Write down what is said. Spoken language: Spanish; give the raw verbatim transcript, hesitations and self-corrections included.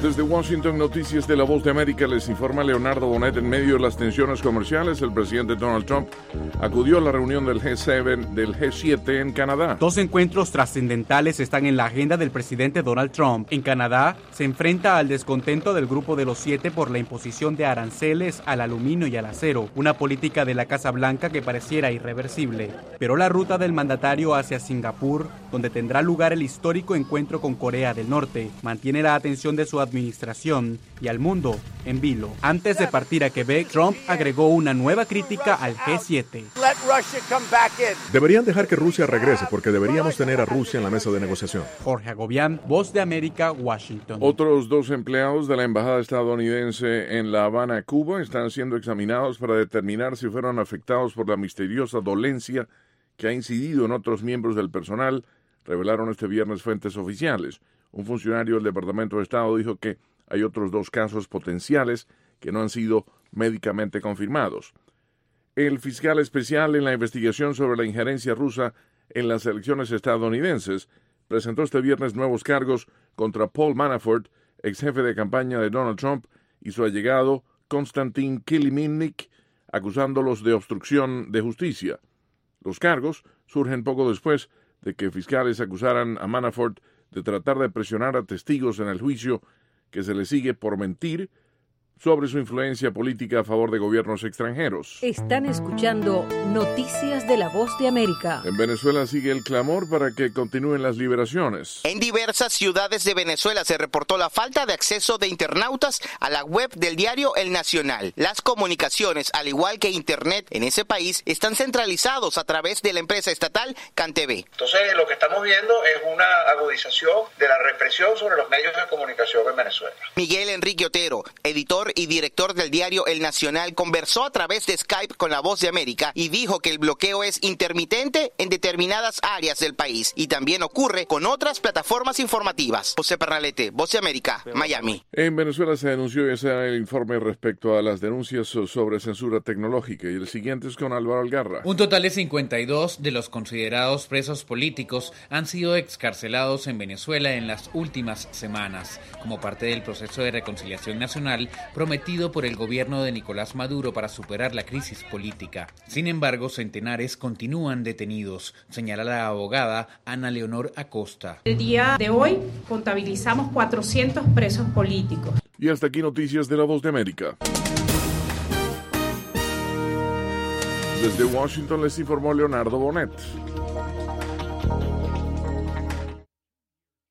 Desde Washington, Noticias de la Voz de América, les informa Leonardo Bonet. En medio de las tensiones comerciales, el presidente Donald Trump acudió a la reunión del G siete, del G siete en Canadá. Dos encuentros trascendentales están en la agenda del presidente Donald Trump. En Canadá, se enfrenta al descontento del Grupo de los Siete por la imposición de aranceles al aluminio y al acero, una política de la Casa Blanca que pareciera irreversible. Pero la ruta del mandatario hacia Singapur, donde tendrá lugar el histórico encuentro con Corea del Norte, mantiene la atención de su administración y al mundo en vilo. Antes de partir a Quebec, Trump agregó una nueva crítica al G siete. Deberían dejar que Rusia regrese porque deberíamos tener a Rusia en la mesa de negociación. Jorge Agobián, Voz de América, Washington. Otros dos empleados de la embajada estadounidense en La Habana, Cuba, están siendo examinados para determinar si fueron afectados por la misteriosa dolencia que ha incidido en otros miembros del personal, revelaron este viernes fuentes oficiales. Un funcionario del Departamento de Estado dijo que hay otros dos casos potenciales que no han sido médicamente confirmados. El fiscal especial en la investigación sobre la injerencia rusa en las elecciones estadounidenses presentó este viernes nuevos cargos contra Paul Manafort, ex jefe de campaña de Donald Trump, y su allegado Konstantin Kilimnik, acusándolos de obstrucción de justicia. Los cargos surgen poco después de que fiscales acusaran a Manafort de tratar de presionar a testigos en el juicio que se le sigue por mentir sobre su influencia política a favor de gobiernos extranjeros. Están escuchando Noticias de la Voz de América. En Venezuela sigue el clamor para que continúen las liberaciones. En diversas ciudades de Venezuela se reportó la falta de acceso de internautas a la web del diario El Nacional. Las comunicaciones, al igual que Internet en ese país, están centralizados a través de la empresa estatal CanTV. Entonces, lo que estamos viendo es una agudización de la represión sobre los medios de comunicación en Venezuela. Miguel Enrique Otero, editor y director del diario El Nacional, conversó a través de Skype con La Voz de América y dijo que el bloqueo es intermitente en determinadas áreas del país y también ocurre con otras plataformas informativas. José Pernalete, Voz de América, Miami. En Venezuela se denunció ese era el informe respecto a las denuncias sobre censura tecnológica, y el siguiente es con Álvaro Algarra. Un total de cincuenta y dos de los considerados presos políticos han sido excarcelados en Venezuela en las últimas semanas, como parte del proceso de reconciliación nacional prometido por el gobierno de Nicolás Maduro para superar la crisis política. Sin embargo, centenares continúan detenidos, señala la abogada Ana Leonor Acosta. El día de hoy contabilizamos cuatrocientos presos políticos. Y hasta aquí Noticias de la Voz de América. Desde Washington les informó Leonardo Bonet.